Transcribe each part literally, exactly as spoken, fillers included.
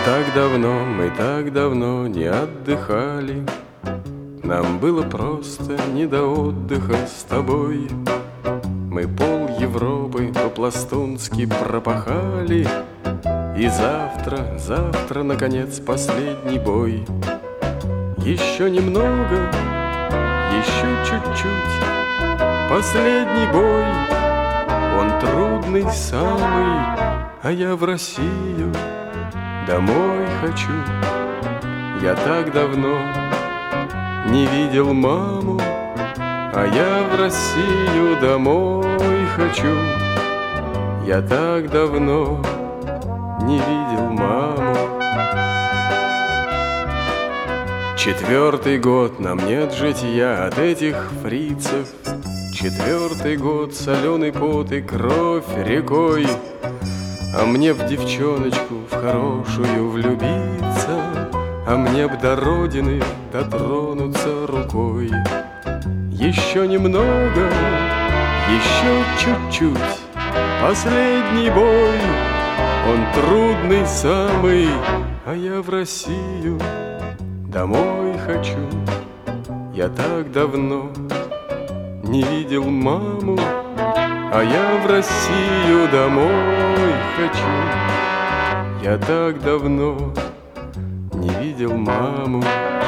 так давно, мы так давно не отдыхали. Нам было просто не до отдыха с тобой. Мы пол Европы по-пластунски пропахали. И завтра, завтра, наконец, последний бой. Еще немного, еще чуть-чуть. Последний бой, он трудный самый, а я в Россию домой хочу. Я так давно не видел маму, а я в Россию домой хочу. Я так давно не видел маму. Четвертый год нам нет житья от этих фрицев. Четвертый год соленый пот и кровь рекой. А мне б девчоночку в хорошую влюбиться, а мне б до родины дотронуться рукой. Еще немного, еще чуть-чуть. Последний бой, он трудный самый, а я в Россию домой хочу. Я так давно не видел маму, а я в Россию домой хочу. Я так давно не видел маму.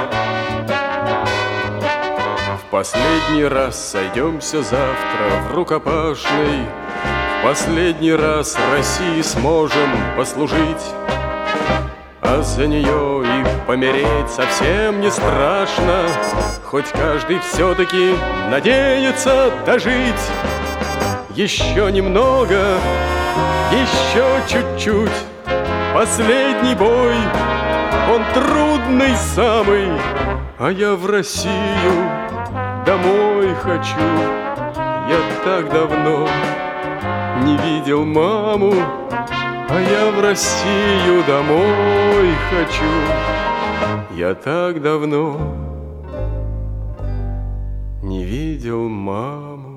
В последний раз сойдемся завтра в рукопашной. В последний раз России сможем послужить. А за нее и помереть совсем не страшно. Хоть каждый все-таки надеется дожить. Еще немного, еще чуть-чуть. Последний бой, он трудный самый, а я в Россию домой хочу. Я так давно не видел маму, а я в Россию домой хочу. Я так давно не видел маму.